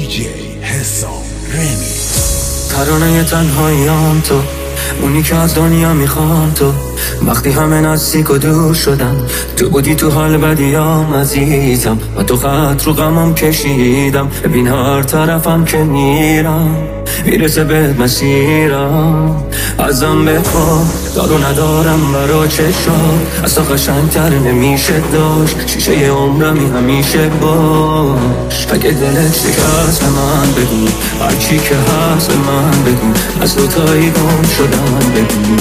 دیجی حسام رمیکس. ترانه تنهاییام تو، اونی که از دنیا میخوام تو. وقتی همه نزدیک و دور شدن، تو بودی تو حال بدیام عزیزم، و تو خط رو غمم کشیدم. ببین هر طرفم که میرم میرسه به مسیرم. ازم بخوا دارو ندارم برا چشات، اصلا قشنگتر نمیشه داشت. شیشه عمرمی همیشه باش. اگه دلت شکست به من بگو، هرچی که هست به من بگو، از دوتایی گم شدن بگو.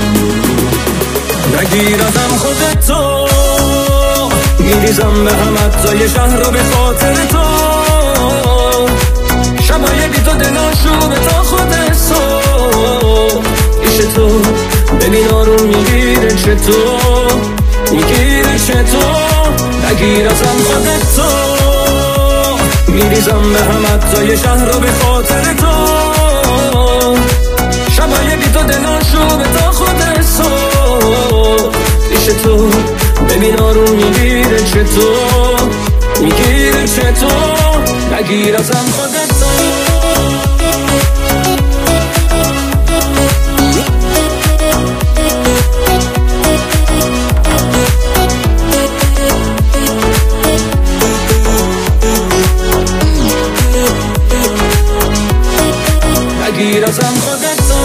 نگیر ازم خودتو، میریزم به هم اجزای شهر رو به خاطر تو. شبای بی تو دلاشو به تا خود صبح. ایش تو ببین آروم میگیره چطور، میگیره چطور. نگیر ازم خودتو، میریزم به هم اجزای شهر رو به خاطر تو. شبای بی تو دلاشو به تا خود صبح. ایش تو ببین آروم میگیره چطور، میگیره چطور. نگیر ازم خودتو. نگیر ازم خودتو.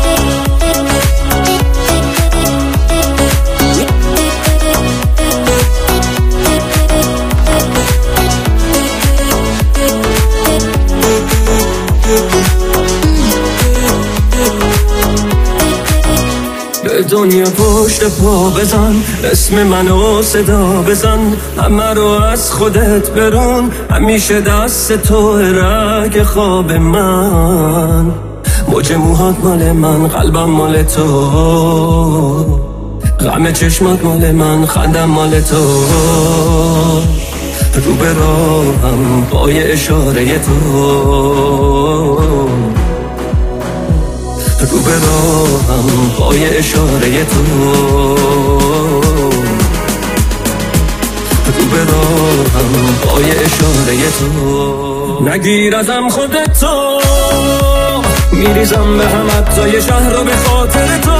به دنیا پشت پا بزن، اسم منو صدا بزن. همه رو از خودت برون، همیشه دست تو رگ خواب من. موج موهات مال من، قلبم مال تو. غم چشمات مال من، خندم مال تو. رو به راهم پای اشاره تو، رو به راهم پای اشاره تو. رو به راهم پای اشاره تو. نگیر ازم خودتو، میریزم به هم اجزای شهر رو به خاطر تو.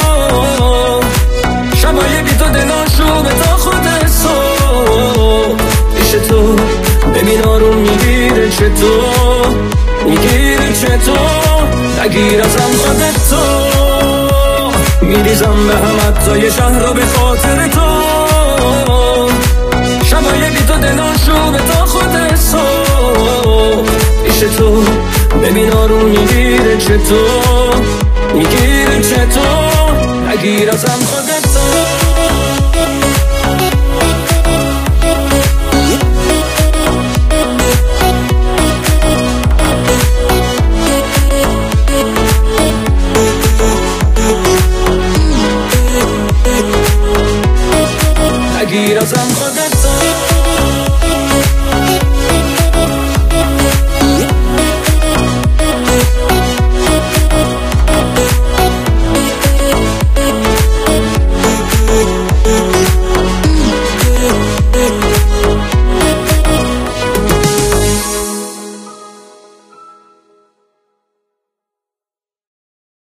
شبای بی تو دلاشو به تا خود صبح. ایش تو ببین آروم میگیره چطور، میگیره چطور. نگیر ازم خودتو، میریزم به هم اجزای شهر رو به خاطر تو. شبای بی تو دلاشو به تا خود صبح. ایش تو ببین آروم میگیره چطور، میگیره چطور. نگیر ازم خودتو.